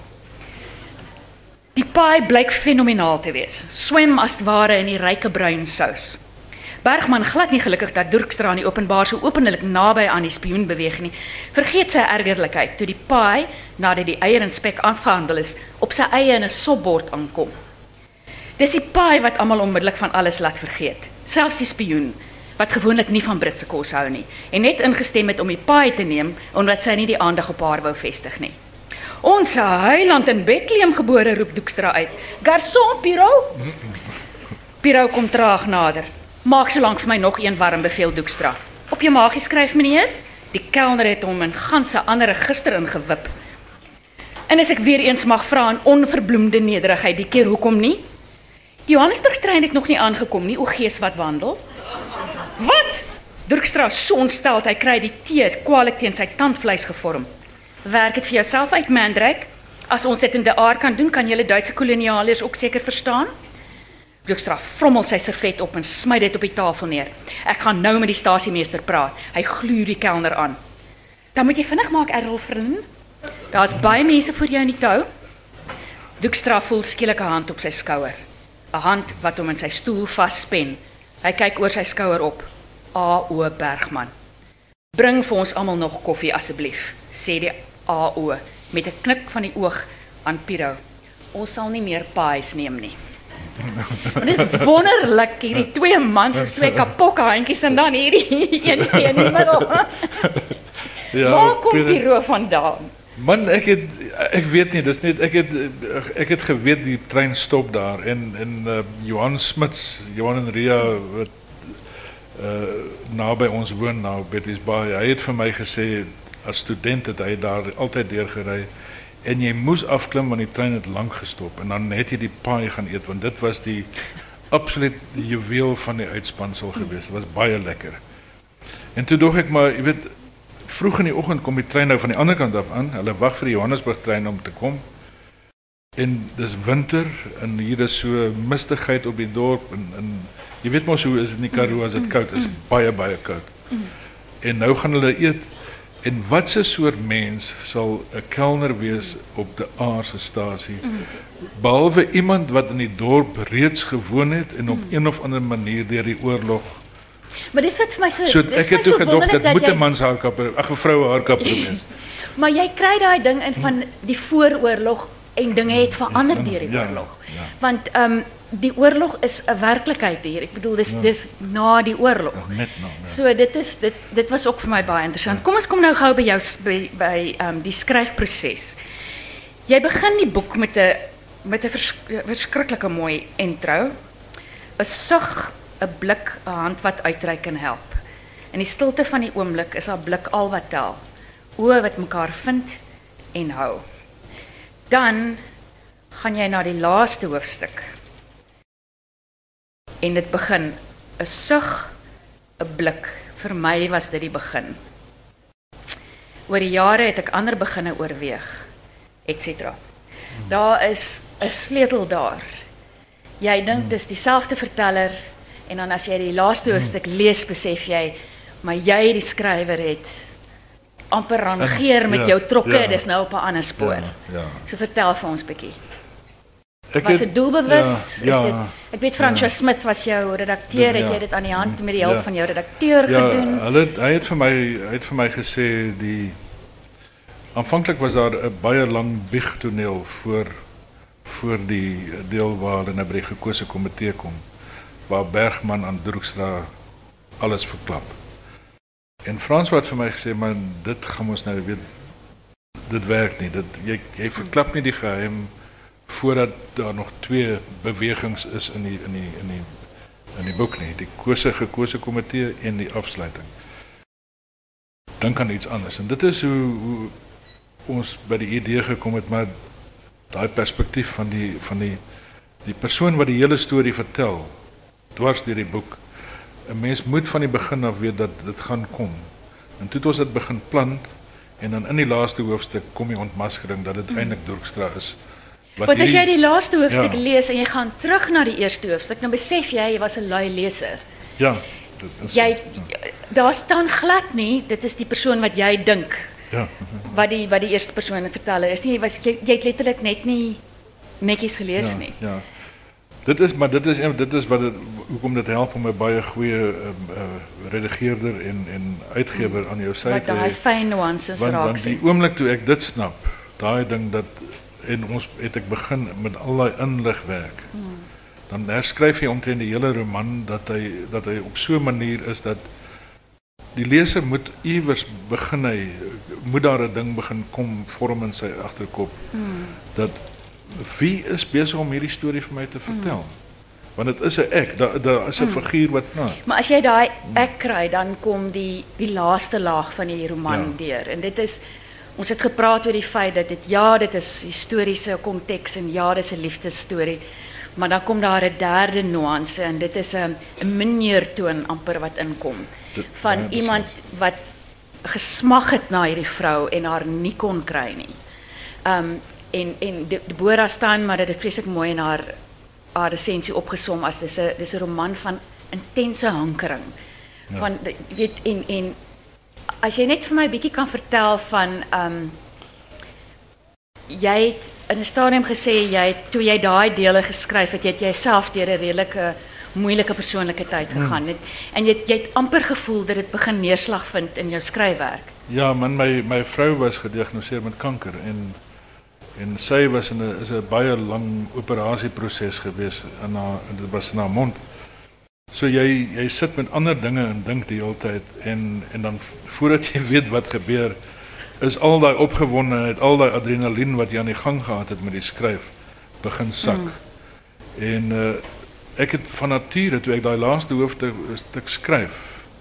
Die paai blyk fenomenaal te wees. Swem as ware in die ryke bruin sous. Bergman, glad nie gelukkig dat Doekstra in die openbaar so openlik naby aan die spioen beweeg nie, vergeet sy ergerlikheid toe die paai, nadat die eier en spek afgehandel is, op sy eie in 'n sopbord aankom. Dis die paai wat almal onmiddellik van alles laat vergeet, selfs die spioen, wat gewoonlik nie van Britse kos hou nie, en net ingestem het om die paai te neem, omdat sy nie die aandag op haar wou vestig nie. Ons heiland in Bethlehem gebore, roep Doekstra uit. Garçon, Piro? Piro kom traag nader. Maak so lank vir my nog een warm, beveel Doekstra. Op jou maagie skryf, meneer. Die kelner het hom in ganse ander register ingewip. En as ek weer eens mag vra in onverbloemde nederigheid, die keer hoekom nie? Die Johannesburgtrein het nog nie aangekom nie, o gees wat wandel. Wat? Dirkstra so ontsteld, hy kry die tee het kwaalik teen sy tandvleis gevorm. Werk het vir jouself uit, Mandrake? As ons dit in de aard kan doen, kan julle Duitse kolonialeers ook seker verstaan? Dirkstra frommel sy servet op en smyt dit op die tafel neer. Ek gaan nou met die stasiemeester praat. Hy gluur die kelner aan. Dan moet jy vinnig maak, Errol vriend. Daar's baie mense voor jou in die tou. Dirkstra voel skielik 'n hand op sy skouer. 'n Hand wat hom in sy stoel vasspen. Hy kyk oor sy skouer op. A O Bergman. Bring vir ons almal nog koffie asseblief, sê die A O met 'n knik van die oog aan Piro. Ons sal nie meer pies neem nie. Maar dis wonderlik, hierdie twee mans soos twee kapokhandjies en dan hierdie een in die middel. Ja, Waar kom Pieter- Piro vandaan? Man, ek het ek weet nie, dis net ek het ek het geweet die trein stop daar en en uh, Johan Smits, Johan en Ria wat uh, naby ons woon nou Betty's Bay. Hy het vir my gesê as student het hy daar altyd deurgery en jy moes afklim want die trein het lank gestop en dan net jy die paai gaan eet want dit was die absoluut juweel van die uitspansel geweest. Dit was baie lekker. En toe dog ek maar, jy weet, vroeg in die oggend kom die trein nou van die ander kant af aan. Hulle wag vir die Johannesburg trein om te kom. En dis winter en hier is so mistigheid op die dorp en, en jy weet mos hoe is dit in die Karoo as dit koud is, baie baie koud. En nou gaan hulle eet. En wat 'n soort mens sal 'n kelner wees op die Aarse stasie? Behalwe iemand wat in die dorp reeds gewoon het en op een of ander manier deur die oorlog. Maar dis wat vir my so So dis ek vir my het toe so gedog wonderlik dit dat moet jy- 'n mans haarkapper, ag 'n vroue haarkapper wees. Maar jy kry daai ding in van die vooroorlog en dinge het verander deur die Ja, oorlog. ja. Want ehm um, die oorlog is 'n werklikheid hier. Ek bedoel dis dis na die oorlog. Net nou. Ja. So dit is dit dit was ook vir my baie interessant. Kom ons kom nou gou by jou s- by by ehm um, die skryfproses. Jy begin die boek met 'n met 'n vers, verskriklike mooi intro. 'n Sug, 'n blik, 'n hand wat uitreik en help. In die stilte van die oomblik is haar blik al wat tel. Oë wat mekaar vind en hou. Dan gaan jy na die laaste hoofstuk. En dit begin 'n sug, 'n blik. Vir my was dit die begin. Oor die jare het ek ander beginne oorweeg, et cetera. Daar is 'n sleutel daar. Jy dink dis dieselfde verteller en dan as jy die laaste hoofstuk lees, besef jy, maar jy die skrywer het amper rangeer met ja, jou trokke, ja. dis nou op 'n ander spoor. Ja, ja. So vertel vir ons bietjie. Ek Was het- dit doelbewus? Ja, Is dit, ja, ek weet Fransja Smith was jou redakteur, Ja. het jy dit aan die hand met die hulp Ja. van jou redakteur ja, gedoen? hulle het- hy het vir my hy het vir my gesê die aanvanklik was daar 'n baie lang biegtoneel voor voor die deel waar hulle nou by die gekose komitee kom waar Bergman aan Dirkstra alles verklap. En Frans het vir my gesê maar dit gaan ons nou weet dit werk nie. Dit jy jy verklap nie die geheim voordat daar nog twee bewegings is in die in die in die in die boek nie, die kose gekose komitee en die afsluiting. Dan kan iets anders. En dit is hoe hoe ons by die idee gekom het maar daai perspektief van die van die die persoon wat die hele storie vertel dwars deur die boek. 'n Mens moet van die begin af weet dat dit gaan kom. En toe het ons dit begin plant en dan in die laaste hoofstuk kom die ontmaskering dat dit eintlik Dirkstra is. Wat Want as jy hierdie- die laaste hoofstuk Ja. lees en jy gaan terug na die eerste hoofstuk, dan besef jy jy was 'n lui leser. Ja, dit is Jy so, daar staan glad nie, dit is die persoon wat jy dink ja. wat die wat die eerste persoon verteller is nie. Jy was jy, jy het letterlik net nie netjies gelees ja, nie. Ja. Dit is maar dit is een- dit is wat dit hoekom dit help om 'n baie goeie um, uh, redigeerder en en uitgewer aan jou sy Wat te daai hê. fyn nuances Want, raak want sien. die oomblik toe ek dit snap, daai ding dat en ons het ek begin met al daai inligwerk. Hmm. Dan herskryf jy omtrent die hele roman dat hy dat hy op so 'n manier is dat die leser moet iewers begin hy moet daar 'n ding begin kom vorm in sy agterkop. Hmm. Dat wie is besig om hierdie storie vir my te vertel? Want dit is 'n ek, daar daar is 'n figuur wat na. Maar as jy daai ek kry, dan kom die die laaste laag van die roman Ja. deur. En dit is ons het gepraat oor die feit dat dit ja, dit is historiese konteks en ja, dit is 'n liefdesstorie. Maar dan kom daar 'n derde nuance en dit is 'n 'n mineurtoon amper wat inkom Dit- van ja, iemand wat gesmag het na hierdie vrou en haar nie kon kry nie. Um en en De- Deborah Steinmeier het dit vreeslik mooi in haar haar resensie opgesom as dis 'n dis 'n roman van intense hankering. Ja. Van jy weet en en as jy net vir my 'n bietjie kan vertel van um jy het in 'n stadium gesê jy het, toe jy daai dele geskryf het, jy het jouself deur 'n redelike moeilike persoonlike tyd gegaan het en jy het, jy het amper gevoel dat dit begin neerslag vind in jou skryfwerk. Ja, man, my my vrou was gediagnoseer met kanker en en sy was in 'n is 'n baie lang operasieproses gewees in haar dit was in haar mond. So jy jy sit met ander dinge en dink die hele tyd en en dan voordat jy weet wat gebeur is al daai opgewondenheid, al daai adrenalien wat jy aan die gang gehad het met die skryf begin sak. Mm. En uh, ek het van nature toe ek daai laaste hoofstuk stuk skryf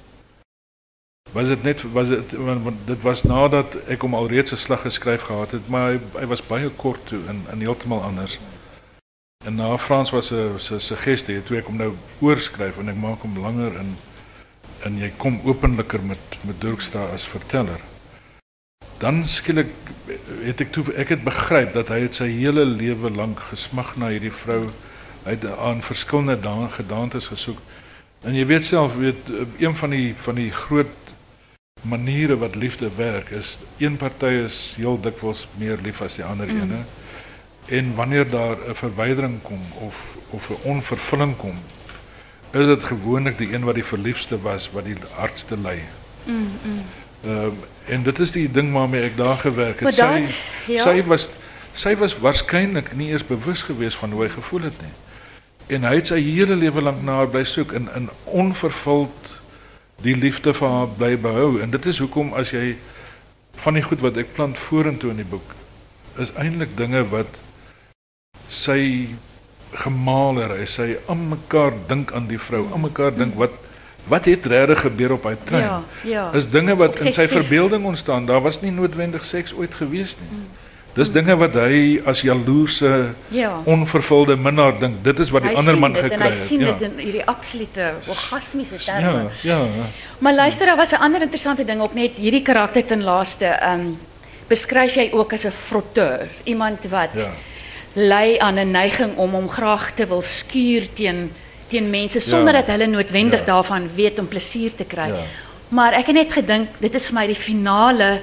was dit net was dit want, want dit was nadat ek hom alreeds 'n slag geskryf gehad het, maar hy, hy was baie kort toe en en heeltemal anders. En na Frans was 'n suggestie toe ek hom nou oorskryf en ek maak hom langer en en jy kom openliker met met Dirkstra as verteller. Dan skielik het ek toe ek het begryp dat hy het sy hele lewe lank gesmag na hierdie vrou. Hy het aan verskillende daan gedaantes gesoek. En jy weet self, weet een van die van die groot maniere wat liefde werk is een party is heel dikwels meer lief as die ander mm. ene. En wanneer daar 'n verwydering kom of of 'n onvervulling kom, is dit gewoonlik die een wat die verliefste was wat die hardste ly. Mm, mm. Um, en dit is die ding waarmee ek daar gewerk het. Maar dat, sy, ja. sy was sy was waarskynlik nie eers bewus gewees van hoe hy gevoel het nie. En hy het sy hele lewe lank na haar bly soek en in onvervuld die liefde vir haar bly behou. En dit is hoekom as jy van die goed wat ek plant vorentoe in die boek is eintlik dinge wat sy gemaaler is. Sy aan mekaar dink aan die vrou, aan mekaar dink wat wat het regtig gebeur op hy trein. Ja, ja. Is dinge wat in sy Obsessief. verbeelding ontstaan. Daar was nie noodwendig seks ooit gewees nie. Dis dinge wat hy as jaloerse, Ja. onvervulde minnaar dink. Dit is wat die Hy ander sien man dit gekry en hy het. sien Ja. dit in hierdie absolute orgasmiese terme. Ja, ja, ja. Maar luister, daar was 'n ander interessante ding ook net hierdie karakter ten laaste. Um beskryf jy ook as 'n frotteur, iemand wat Ja. ly aan 'n neiging om hom graag te wil skuur teen teen mense sonder Ja. dat hulle noodwendig Ja. daarvan weet om plesier te kry. Ja. Maar ek het net gedink dit is vir my die finale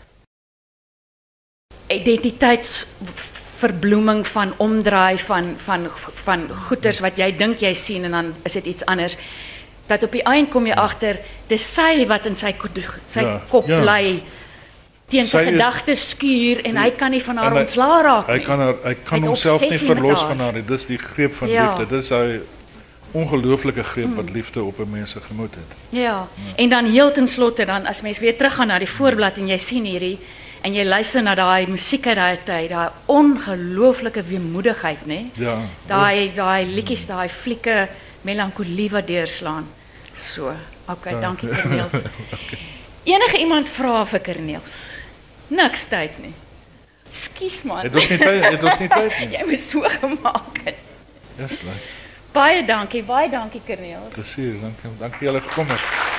identiteitsverbloeming van omdraai van van van goeters wat jy dink jy sien en dan is dit iets anders. Dat op die eind kom jy agter dis sy wat in sy ko- sy Ja, kop ja. bly teen sy Sy is- gedagtes skuur en hy kan nie van haar En hy- ontslaa raak Hy nie. kan haar, hy kan het homself nie obsessie met verlos haar. van haar nie. Dis die greep van Ja. liefde. Dis hy ongelooflike greep wat liefde op 'n mens se gemoed het. Ja. En dan heel ten slotte dan as mens weer teruggaan na die voorblad en jy sien hierdie en jy luister na daai musiek uit daai tyd, daai ongelooflike weemoedigheid, nê? Ja. Daai daai liedjies, daai flieke melankolie wat deurslaan. So, okay, dankie Corneels. Enige iemand vra vir Corneels? Niks tyd nie. Skus man. Het ons nie tyd, het ons nie tyd nie. Jy moet so gemaak het. Dis reg. Baie dankie, baie dankie Corneels. Plesier, dankie. Dankie julle gekom het.